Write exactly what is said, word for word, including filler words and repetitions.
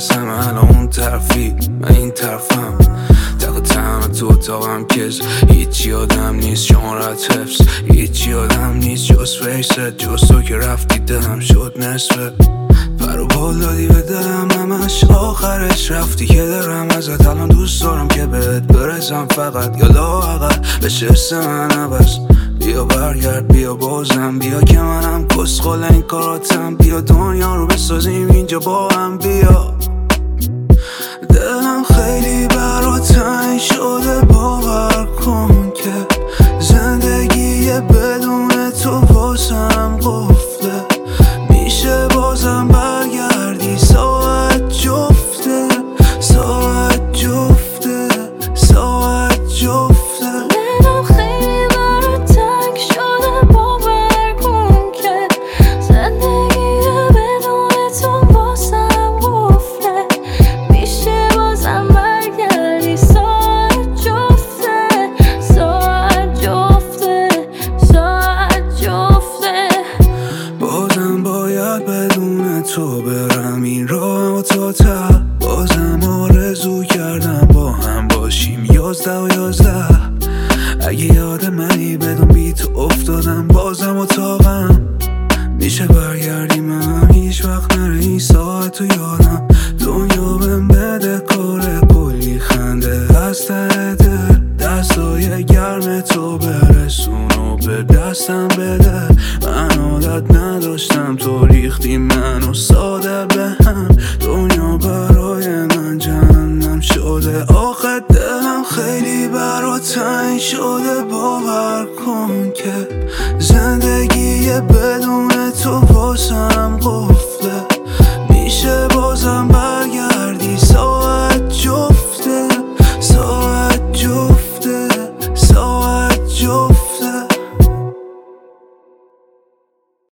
میترسم الان اون طرفی من این طرفم، تق تنها تو اتاقم کز هیچی آدم نیست شمارت حفظ، هیچی آدم نیست جز فیست، جز تو که رفتی دلم شد نصفه، پر و بال دادی به دلم همش آخرش رفتی که دارم ازت الان دوست دارم که بهت برسم فقط یا لااقل بشه اسم من عوض، بیا برگرد بیا بازم بیا که منم کسخل این کاراتم، بیا دنیا رو بسازیم اینجا با هم بیا، دلم خیلی برات تنگ شده باور کن که زندگی بدون تو واسم قفله، میشه بازم برگردی ساعت جفته ساعت جفته ساعت جفته، دلم خیلی برات تنگ شده باور کن که زندگی بدون تو واسم قفله، میشه بازم برگردی ساعت جفته ساعت جفته ساعت جفته، بازم باید بدون تو برم این راه و تا ته، بازم آرزو کردم با هم باشیم یازده و یازده، اگه یاد منی بدون بی تو افتادم بازم اتاقم، میشه برگردی من هیچ وقت نره این ساعت و یادم، دنیا بهم بده کار کلی خنده از ته دل، دستای گرم تو برسون و به دستم بده، من عادت نداشتم تو ریختی منو ساده به هم، دنیا برای من جهنم شده، آخه دلم خیلی برات تنگ شده باور کن که زندگی بدون تو واسم